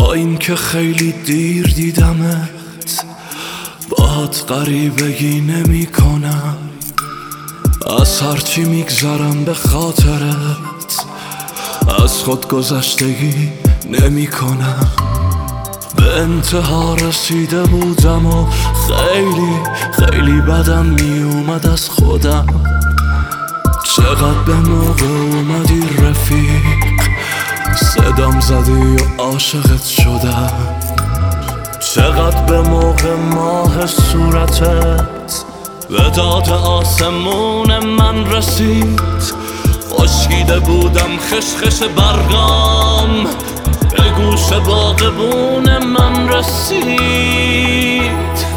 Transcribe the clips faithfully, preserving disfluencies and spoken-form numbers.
با اینکه خیلی دیر دیدمت، باهات غریبگی نمی کنم. از هرچی میگذرم به خاطرت، از خود گذشتگی نمی کنم. به انتها رسیده بودم و خیلی خیلی بدم می اومد از خودم. چقدر به موقع اومدی رفیق، صدام زدی و عاشقت شدم. چقدر به موقع ماه صورتت به داد آسمون من رسید. خشکیده بودم خشخش برگام، به گوش باغبون من رسید.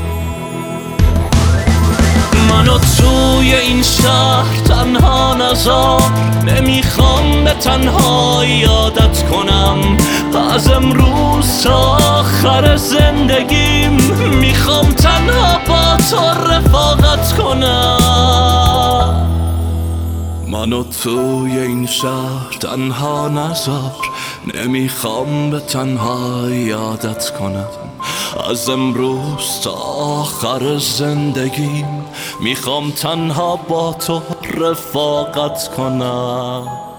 منو توی این شهر تنها نذار، نمیخوام به تنهایی عادت کنم. از امروز تا آخر زندگیم میخوام تنها با تو رفاقت کنم. منو توی این شهر تنها نذار، نمیخوام به تنهایی عادت کنم. از امروز تا آخر زندگیم میخوام تنها با تو رفاقت کنم.